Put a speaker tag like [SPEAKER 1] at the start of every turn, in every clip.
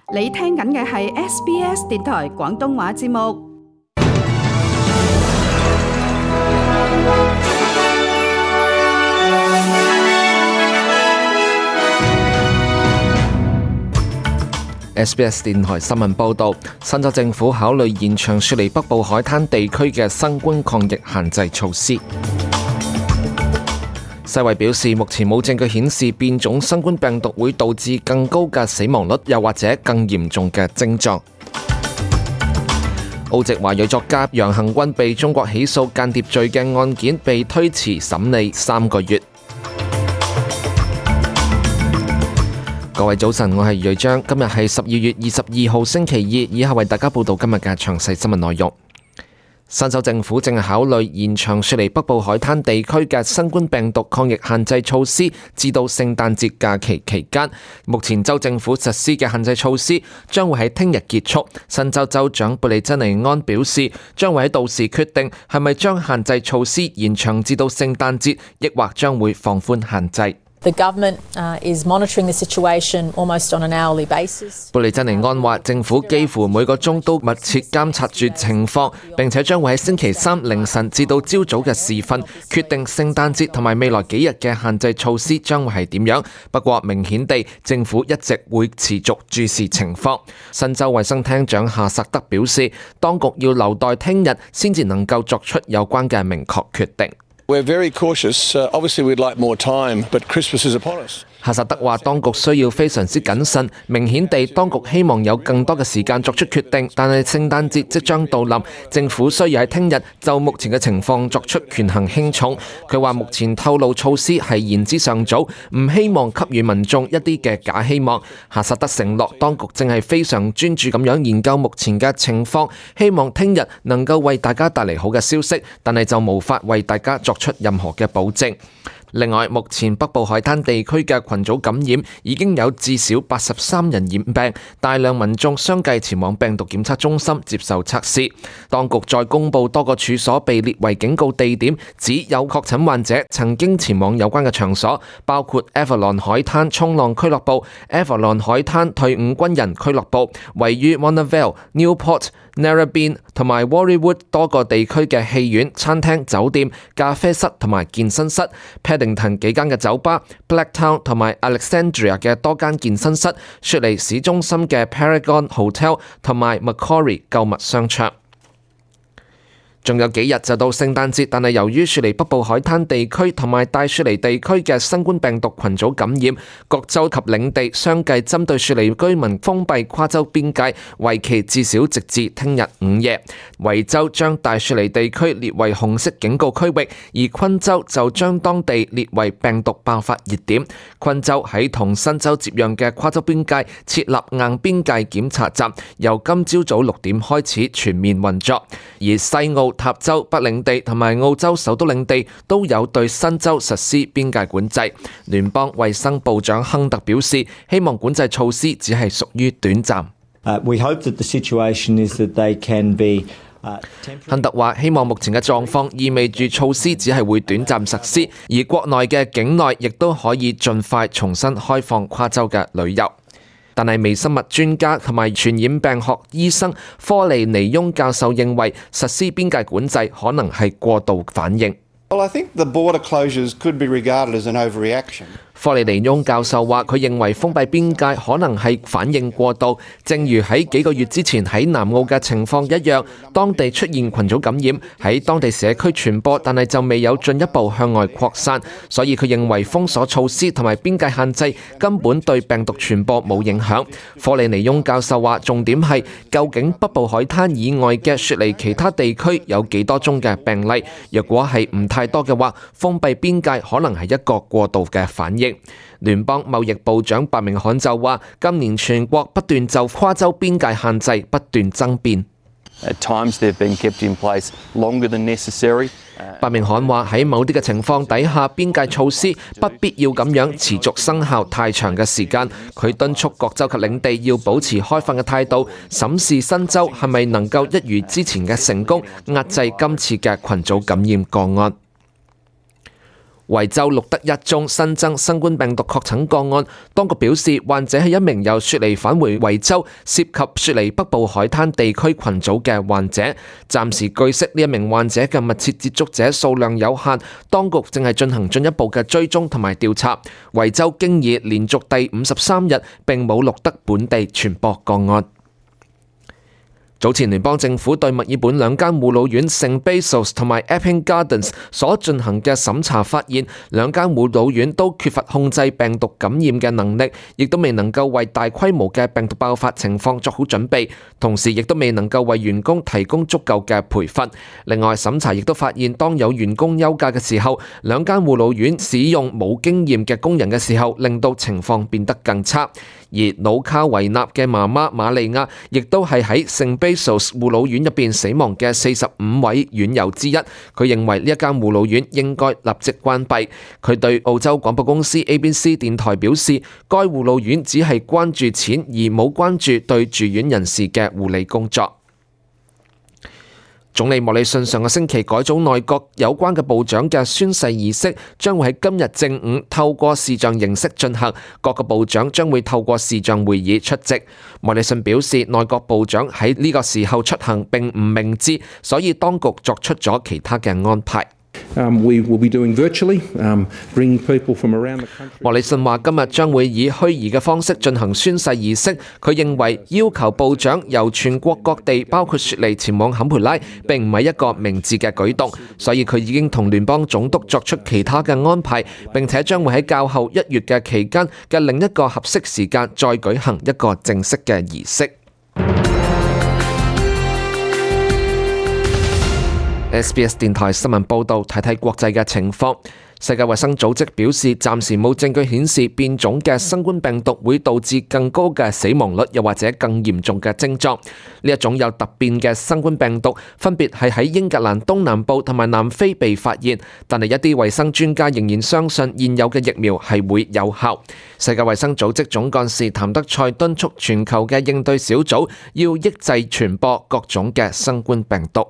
[SPEAKER 1] 你聽緊嘅係 SBS 電台廣東話節目。
[SPEAKER 2] SBS 電台新聞報導，新州政府考慮延長雪梨北部海灘地區嘅新冠抗疫限制措施。世衛表示，目前冇證據顯示變種新冠病毒會導致更高嘅死亡率，又或者更嚴重嘅症狀。澳籍華裔作家楊幸軍被中國起訴間諜罪嘅案件被推遲審理3個月。各位早晨，我係瑞章，今日係12月22號星期二，以下為大家報道今日嘅詳細新聞內容。新州政府正係考慮延長雪梨北部海灘地區嘅新冠病毒抗疫限制措施，至到聖誕節假期期間。目前州政府實施嘅限制措施將會喺聽日結束。新州州長布利珍尼安表示，將會喺到時決定係咪將限制措施延長至到聖誕節，抑或將會放寬限制。
[SPEAKER 3] The government is monitoring the situation almost on an hourly basis.
[SPEAKER 2] 布利珍尼安話，政府幾乎每個鐘都密切監察住情況，並且將會喺星期三凌晨至到朝早嘅時分決定聖誕節同埋未來幾日嘅限制措施將會係點樣。不過明顯地，政府一直會持續注視情況。新州衛生廳長夏薩德表示，當局要留待聽日先至能夠作出有關嘅明確決定。
[SPEAKER 4] We're very cautious. Obviously, we'd like more time, but Christmas is upon us.
[SPEAKER 2] 夏薩德話，當局需要非常之謹慎，明顯地，當局希望有更多嘅時間作出決定，但係聖誕節即將到臨，政府需要喺聽日就目前嘅情況作出權衡輕重。佢話目前透露措施係言之尚早，唔希望給予民眾一啲嘅假希望。夏薩德承諾，當局正係非常專注咁樣研究目前嘅情況，希望聽日能夠為大家帶嚟好嘅消息，但係就無法為大家作出任何嘅保證。另外，目前北部海灘地區嘅群組感染已經有至少83人染病，大量民眾相繼前往病毒檢測中心接受測試。當局再公布多個處所被列為警告地點，指有確診患者曾經前往有關嘅場所，包括 Avalon 海灘衝浪俱樂部、Avalon 海灘退伍軍人俱樂部、位於 Mona Vale、Newport、Narrabeen 同埋 Warriewood 多個地區嘅戲院、餐廳、酒店、咖啡室同埋健身室。Paddington 幾間嘅酒吧、Blacktown 同埋 Alexandria 嘅多間健身室、雪梨市中心嘅 Paragon Hotel 同埋 Macquarie 購物商場。仲有幾日就到聖誕節，但係由於雪梨北部海灘地區同埋大雪梨地區嘅新冠病毒群組感染，各州及領地相繼針對雪梨居民封閉跨州邊界，為期至少直至聽日午夜。維州將大雪梨地區列為紅色警告區域，而昆州就將當地列為病毒爆發熱點。昆州喺同新州接壤嘅跨州邊界設立硬邊界檢查站，由今朝早6點開始全面運作，而西澳、塔州、北領地同埋澳洲首都領地都有對新州實施邊界管制。聯邦衛生部長亨特表示，希望管制措施只係屬於短暫。
[SPEAKER 5] We hope that the situation is that they can be
[SPEAKER 2] 亨特話，希望目前嘅狀況意味住措施只係會短暫實施，而國內嘅境內亦都可以盡快重新開放跨州嘅旅遊。但係微生物專家同埋傳染病學醫生科利尼翁教授認為，實施邊界管制可能係過度反應。
[SPEAKER 4] Well, I think the border closures could be regarded as an overreaction.
[SPEAKER 2] 科利尼翁教授話，佢認為封閉邊界可能係反應過度，正如喺幾個月之前喺南澳嘅情況一樣，當地出現群組感染，喺當地社區傳播，但係就未有進一步向外擴散，所以佢認為封鎖措施同埋邊界限制根本對病毒傳播冇影響。科利尼翁教授話，重點係究竟北部海灘以外嘅雪梨其他地區有幾多宗嘅病例，若果係唔太多嘅話，封閉邊界可能係一個過度嘅反應。聯邦貿易部長白明罕就話，今年全國不斷就跨州邊界限制不斷爭辯。
[SPEAKER 6] At times they've been kept in place longer than necessary.
[SPEAKER 2] 白明罕話，喺某啲嘅情況底下，邊界措施不必要咁樣持續生效太長嘅時間。佢敦促各州及領地要保持開放嘅態度，審視新州係咪能夠一如之前嘅成功壓制今次嘅群組感染個案。 維州錄得1宗新增新冠病毒確診個案，當局表示患者係一名由雪梨返回維州，涉及雪梨北部海灘地區群組嘅患者。暫時據悉呢一名患者嘅密切接觸者數量有限，當局正係進行進一步嘅追蹤同埋調查。維州經已連續第53日並冇錄得本地傳播個案。早前聯邦政府對墨爾本2間護老院聖貝索斯同埋 Epping Gardens 所進行嘅審查發現，2間護老院都缺乏控制病毒感染嘅能力，亦都未能夠為大規模嘅病毒爆發情況作好準備，同時亦都未能夠為員工提供足夠嘅培訓。另外，審查亦都發現，當有員工休假嘅時候，2間護老院使用冇經驗嘅工人嘅時候，令到情況變得更差。而努卡維納嘅媽媽瑪利亞亦都係喺聖貝索斯護老院入邊死亡嘅45位院友之一。佢認為呢一間護老院應該立即關閉。佢對澳洲廣播公司 ABC 電台表示，該護老院只係關注錢，而冇關注對住院人士嘅護理工作。總理莫里遜上個星期改組內閣，有關嘅部長嘅宣誓儀式將會喺今日正午透過視像形式進行，各個部長將會透過視像會議出席。莫里遜表示，內閣部長喺呢個時候出行並唔明智，所以當局作出咗其他嘅安排。
[SPEAKER 7] We will be doing virtually, bringing people from around the country.
[SPEAKER 2] 莫里遜話今日將會以虛擬嘅方式進行宣誓儀式。佢認為要求部長由全國各地包括雪梨前往坎培拉並唔係一個明智嘅舉動，所以佢已經同聯邦總督作出其他嘅安排，並且將會喺較後1月嘅期間嘅另一個合適時間再舉行一個正式嘅儀式。SBS 電台新聞報導，睇睇國際嘅情況。世界衛生組織表示，暫時冇證據顯示變種嘅新冠病毒會導致更高嘅死亡率，又或者更嚴重嘅症狀。呢一種有突變嘅新冠病毒，分別係喺英格蘭東南部同埋南非被發現，但係一啲衛生專家仍然相信現有嘅疫苗係會有效。世界衛生組織總幹事譚德塞敦促全球嘅應對小組要抑制傳播各種嘅新冠病毒。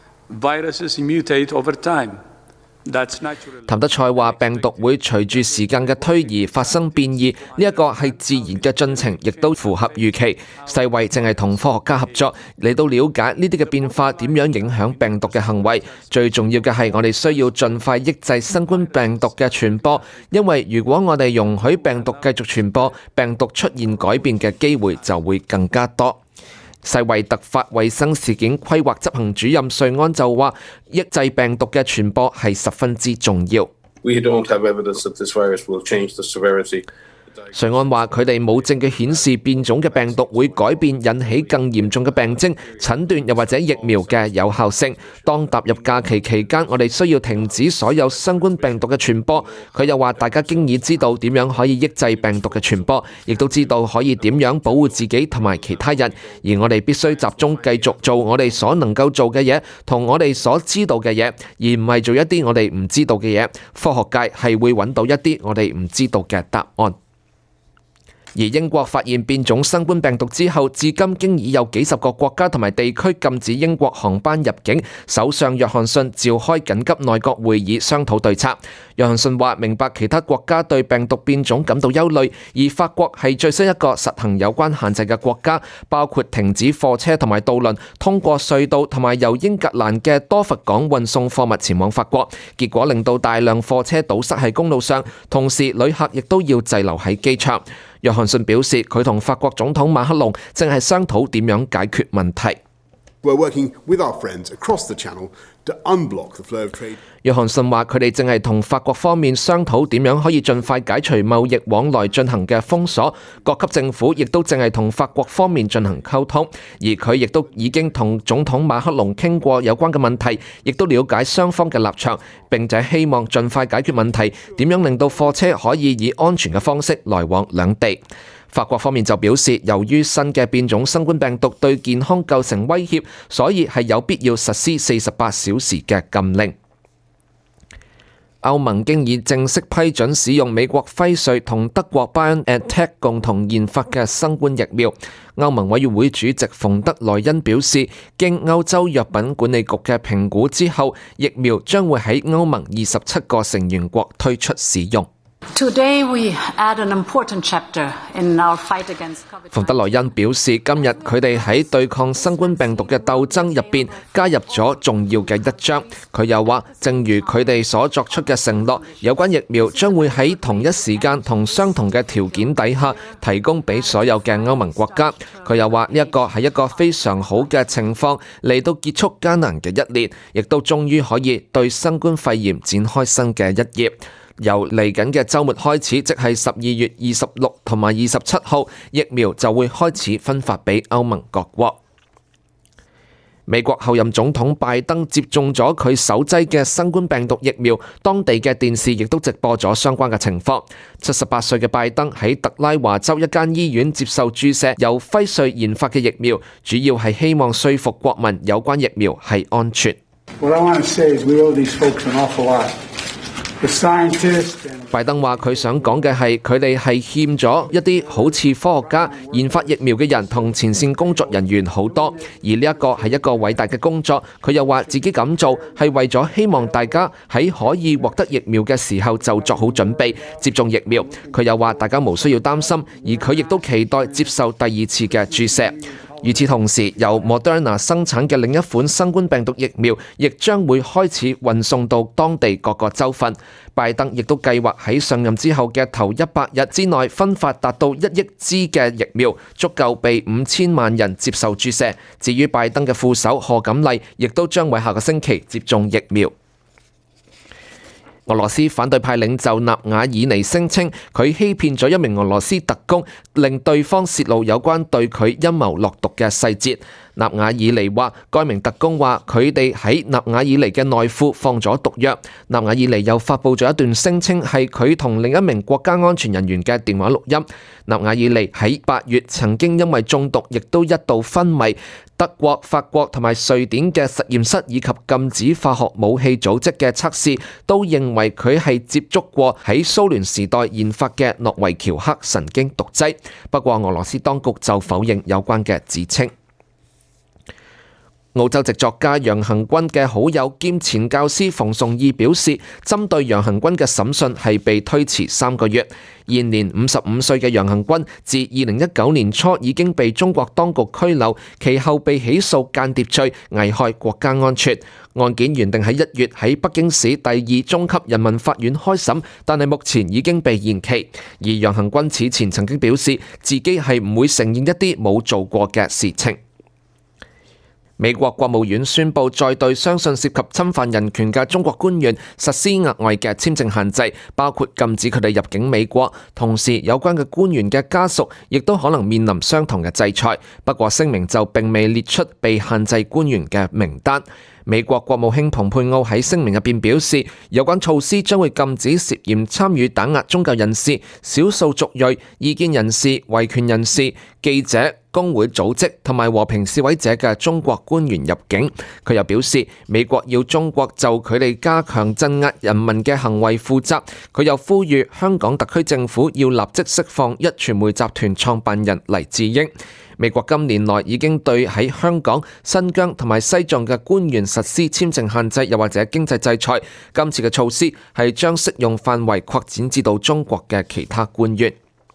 [SPEAKER 8] Viruses mutate over time. That's natural.
[SPEAKER 2] 譚德塞話：病毒會隨住時間嘅推移發生變異，呢一個係自然嘅進程，亦都符合預期。世衛正係同科學家合作嚟到了解呢啲嘅變化點樣影響病毒嘅行為。最重要嘅係我哋需要盡快抑制新冠病毒嘅傳播，因為如果我哋容許病毒繼續傳播，病毒出現改變嘅機會就會更加多。世衛突發衛生事件規劃執行主任瑞安就話，抑制病毒嘅傳播係十分之重要。
[SPEAKER 9] We don't have evidence that this virus will change the severity.
[SPEAKER 2] 瑞安話：佢哋冇證據顯示變種嘅病毒會改變引起更嚴重嘅病徵、診斷又或者疫苗嘅有效性。當踏入假期期間，我哋需要停止所有新冠病毒嘅傳播。佢又話：大家經已知道點樣可以抑制病毒嘅傳播，亦都知道可以點樣保護自己同埋其他人。而我哋必須集中繼續做我哋所能夠做嘅嘢，同我哋所知道嘅嘢，而唔係做一啲我哋唔知道嘅嘢。科學界係會揾到一啲我哋唔知道嘅答案。而英國發現變種新冠病毒之後，至今經已有幾十個國家同埋地區禁止英國航班入境。首相約翰遜召開緊急內閣會議商討對策。約翰遜話：明白其他國家對病毒變種感到憂慮，而法國係最新一個實行有關限制嘅國家，包括停止貨車同埋渡輪通過隧道同埋由英格蘭嘅多佛港運送貨物前往法國，結果令到大量貨車堵塞喺公路上，同時旅客亦都要滯留喺機場。約翰遜表示，佢同法國總統馬克龍正係商討點樣解決問題。
[SPEAKER 10] We're working with our friends across the channel to unblock the flow of trade.
[SPEAKER 2] 約翰遜話：佢哋正係同法國方面商討點樣可以盡快解除貿易往來進行嘅封鎖。各級政府亦都正係同法國方面進行溝通，而佢亦都已經同總統馬克龍傾過有關嘅問題，亦都了解雙方嘅立場，並且希望盡快解決問題，點樣令到貨車可以以安全嘅方式來往兩地。法國方面就表示，由於新嘅變種新冠病毒對健康構成威脅，所以係有必要實施48小時嘅禁令。 歐盟經已正式批准使用美國輝瑞同德國 BioNTech 共同研發嘅新冠疫苗。歐盟委員會主席馮德萊恩表示，經歐洲藥品管理局嘅評估之後，疫苗將會喺歐盟27個成員國推出使用。
[SPEAKER 11] Today we add an important chapter in our fight against COVID-19.
[SPEAKER 2] 馮德萊恩表示，今日佢哋喺對抗新冠病毒嘅鬥爭入邊加入咗重要嘅一章。佢又話，正如佢哋所作出嘅承諾，有關疫苗將會喺同一時間同相同嘅條件底下提供俾所有嘅歐盟國家。佢又話，呢一個係一個非常好嘅情況，嚟到結束艱難嘅一年，亦都終於可以對新冠肺炎展開新嘅一頁。由嚟緊嘅週末開始，即係12月26同埋27號，疫苗就會開始分發俾歐盟各國。美國後任總統拜登接種咗佢首劑嘅新冠病毒疫苗，當地嘅電視亦都直播咗相關嘅情況。78歲嘅拜登喺特拉華州一間醫院接受注射由輝瑞研發嘅疫苗，主要係希望說服國民有關疫苗係安全。拜登話佢想講嘅係佢哋係欠咗一啲好似科學家研發疫苗嘅人同前線工作人員好多，而呢一個係一個偉大嘅工作。佢又話自己咁做係為咗希望大家喺可以獲得疫苗嘅時候就作好準備接種疫苗。佢又話大家無需要擔心，而佢亦都期待接受第二次嘅注射。與此同時，由 Moderna 生產嘅另一款新冠病毒疫苗亦將會開始運送到當地各個州份。拜登亦都計劃喺上任之後嘅頭100日之內分發達到1億支嘅疫苗，足夠被5000萬人接受注射。至於拜登嘅副手賀錦麗，亦都將會下個星期接種疫苗。俄羅斯反對派領袖納瓦爾尼聲稱佢欺騙咗一名俄羅斯特工，令對方泄露有關對佢陰謀落毒嘅細節。納瓦爾尼話，該名特工話佢哋喺納瓦爾尼嘅內褲放咗毒藥。納瓦爾尼又發佈咗一段聲稱係佢同另一名國家安全人員嘅電話錄音。納瓦爾尼喺8月曾經因為中毒，亦都一度昏迷。德國、法國同埋瑞典嘅實驗室以及禁止化學武器組織嘅測試都認為佢係接觸過喺蘇聯時代研發嘅諾維喬克神經毒劑。不過俄羅斯當局就否認有關嘅指稱。澳洲籍作家楊恆均嘅好友兼前教師馮崇義表示，針對楊恆均嘅審訊係被推遲3個月。現年55歲嘅楊恆均自2019年初已經被中國當局拘留，其後被起訴間諜罪、危害國家安全。案件原定喺1月喺北京市第2中級人民法院開審，但係目前已經被延期。而楊恆均此前曾經表示，自己係唔會承認一啲冇做過嘅事情。美國國務院宣布再對相信涉及侵犯人權嘅中國官員實施額外嘅簽證限制，包括禁止佢哋入境美國。同時，有關嘅官員嘅家屬亦都可能面臨相同嘅制裁。不過聲明就並未列出被限制官員嘅名單。美國國務卿蓬佩奧喺聲明入邊表示，有關措施將會禁止涉嫌參與打壓宗教人士、少數族裔、異見人士、維權人士、記者、工會組織同埋和平示威者嘅中國官員入境。佢又表示，美國要中國就佢哋加強鎮壓人民嘅行為負責。佢又呼籲香港特區政府要立即釋放壹傳媒集團創辦人黎智英。美國今年內已經對喺香港、新疆同埋西藏嘅官員實施簽證限制，又或者經濟制裁。今次嘅措施係將適用範圍擴展至到中國嘅其他官員。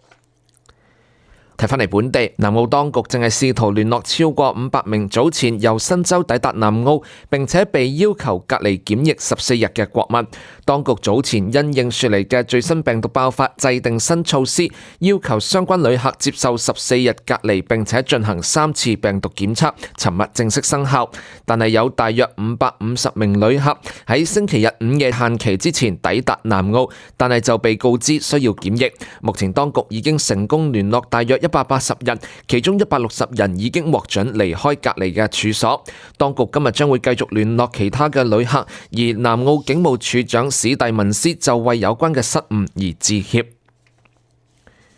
[SPEAKER 2] 睇返嚟本地，南澳當局正係試圖聯絡超過500名早前由新州抵達南澳並且被要求隔離檢疫14日嘅國民。當局早前因應雪梨嘅最新病毒爆發，制定新措施，要求相關旅客接受14日隔離並且進行3次病毒檢測。尋日正式生效，但係有大約550名旅客喺星期日午夜限期之前抵達南澳，但係就被告知需要檢疫。目前當局已經成功聯絡大約180人，其中160人已經獲准離開隔離嘅處所。當局今日將會繼續聯絡其他嘅旅客，而南澳警務處長史蒂文斯就為有關嘅失誤而致歉。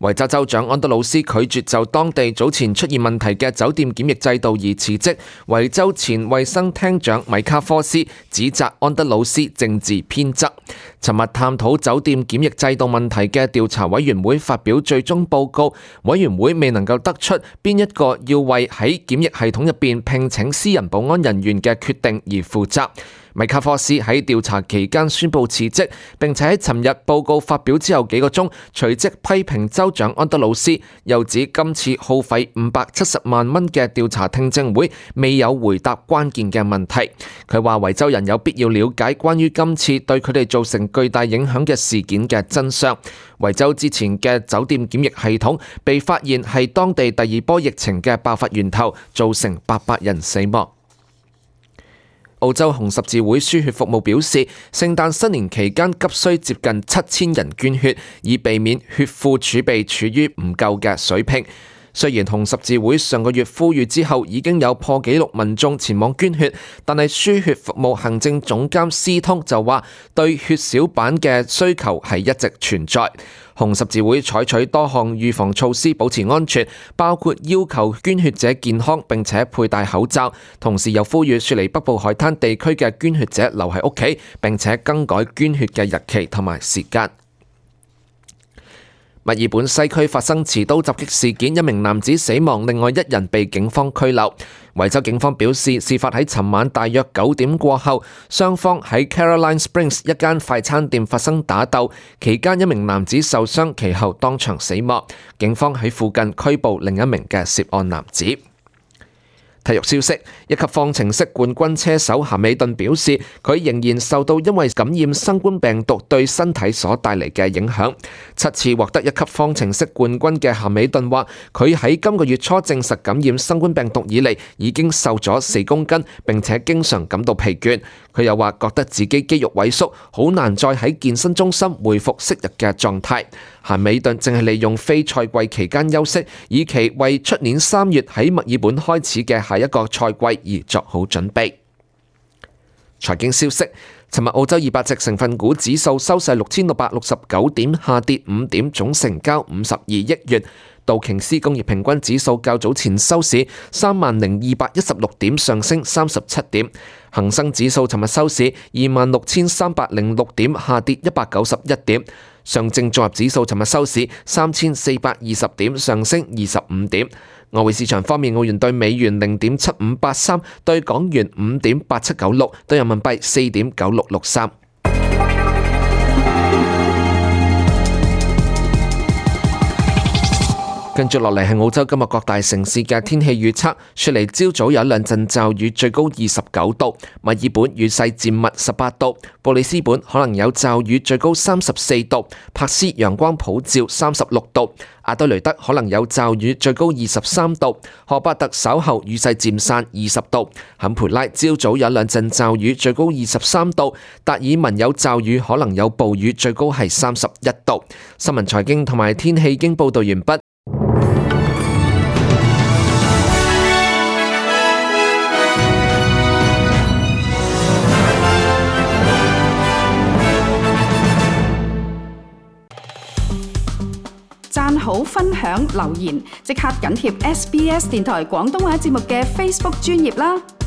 [SPEAKER 2] 維州州長安德魯斯拒絕就當地早前出現問題嘅酒店檢疫制度而辭職。維州前衛生廳長米卡科斯指責安德魯斯政治偏執。尋日探討酒店檢疫制度問題嘅調查委員會發表最終報告，委員會未能夠得出邊一個要為喺檢疫系統入邊聘請私人保安人員嘅決定而負責。米卡科斯喺調查期間宣布辭職，並且喺尋日報告發表之後幾個鐘，隨即批評州長安德魯斯，又指今次耗費570萬蚊嘅調查聽證會未有回答關鍵嘅問題。佢話維州人有必要了解關於今次對佢哋造成巨大影響嘅事件嘅真相。維州之前嘅酒店檢疫系統被發現係當地第二波疫情嘅爆發源頭，造成800人死亡。澳洲紅十字會輸血服務表示，聖誕新年期間急需接近7000人捐血，以避免血庫儲備處於唔夠嘅水平。雖然紅十字會上個月呼籲之後已經有破紀錄民眾前往捐血，但係輸血服務行政總監斯通就話，對血小板嘅需求係一直存在。紅十字會採取多項預防措施保持安全，包括要求捐血者健康並且佩戴口罩，同時又呼籲雪梨北部海灘地區嘅捐血者留喺屋企，並且更改捐血嘅日期同埋時間。墨爾本西區發生持刀襲擊事件，一名男子死亡，另外1人被警方拘留。維州警方表示，事發喺尋晚大約9點過後，雙方喺 Caroline Springs 一間快餐店發生打鬥，期間一名男子受傷，其後當場死亡。警方喺附近拘捕另一名嘅涉案男子。體育消息，一級方程式冠軍車手咸美頓表示，佢仍然受到因為感染新冠病毒對身體所帶嚟嘅影響。7次獲得一級方程式冠軍嘅咸美頓話，佢喺今個月初證實感染新冠病毒以嚟，已經瘦咗4公斤，並且經常感到疲倦。佢又話覺得自己肌肉萎縮，好難再喺健身中心恢復昔日嘅狀態。咸美頓正係利用非賽季期間休息，以期為出年3月喺墨爾本開始嘅下一個賽季而作好準備。財經消息，尋日澳洲200隻成分股指數收市6669點，下跌5點，總成交52億元。道瓊斯工業平均指數較早前收市30216點，上升37點。恒生指數尋日收市26306點，下跌191點。上證綜合指數尋日收市3420點，上升25點。外匯市場方面，澳元對美元0.7583，對港元5.8796，對人民幣4.9663。跟住落嚟係澳洲今日各大城市嘅天氣預測。雪梨朝早有1-2陣驟雨，最高29度；墨爾本雨勢漸密18度；布里斯本可能有驟雨，最高34度；珀斯陽光普照36度；阿德雷德可能有驟雨，最高23度；荷巴特稍後雨勢漸散20度；坎培拉朝早有1-2陣驟雨，最高23度；達爾文有驟雨，可能有暴雨，最高係31度。新聞財經同埋天氣已經報道完畢。
[SPEAKER 1] 讚好、分享、留言，即刻緊貼SBS 電台廣東話節目嘅 Facebook 專頁啦！